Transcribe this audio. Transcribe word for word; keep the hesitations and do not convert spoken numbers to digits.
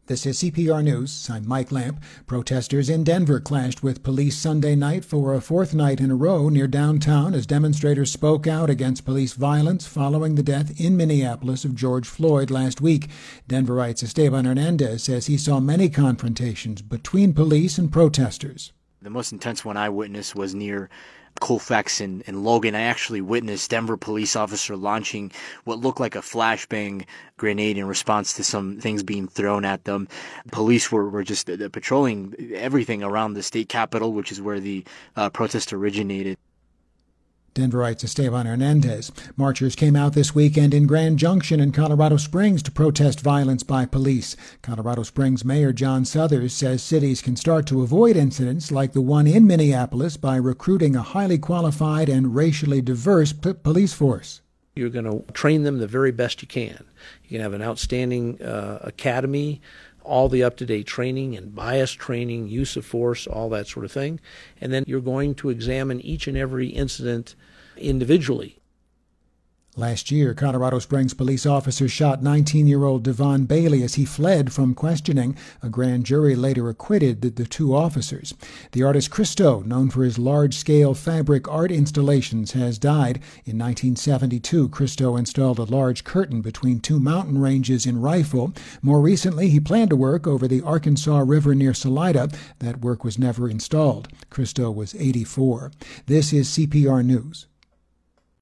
This is C P R News. I'm Mike Lamp. Protesters in Denver clashed with police Sunday night for a fourth night in a row near downtown as demonstrators spoke out against police violence following the death in Minneapolis of George Floyd last week. Denverite Esteban Hernandez says he saw many confrontations between police and protesters. The most intense one I witnessed was near Colfax and, and Logan. I actually witnessed Denver police officer launching what looked like a flashbang grenade in response to some things being thrown at them. Police were, were just uh, patrolling everything around the state capitol, which is where the uh, protest originated. Denverite Esteban Hernandez. Marchers came out this weekend in Grand Junction in Colorado Springs to protest violence by police. Colorado Springs Mayor John Suthers says cities can start to avoid incidents like the one in Minneapolis by recruiting a highly qualified and racially diverse p- police force. You're going to train them the very best you can. You can have an outstanding uh, academy, all the up-to-date training and bias training, use of force, all that sort of thing. And then you're going to examine each and every incident individually. Last year, Colorado Springs police officers shot nineteen-year-old Devon Bailey as he fled from questioning. A grand jury later acquitted the, the two officers. The artist Christo, known for his large-scale fabric art installations, has died. In nineteen seventy-two, Christo installed a large curtain between two mountain ranges in Rifle. More recently, he planned to work over the Arkansas River near Salida. That work was never installed. Christo was eighty-four. This is C P R News.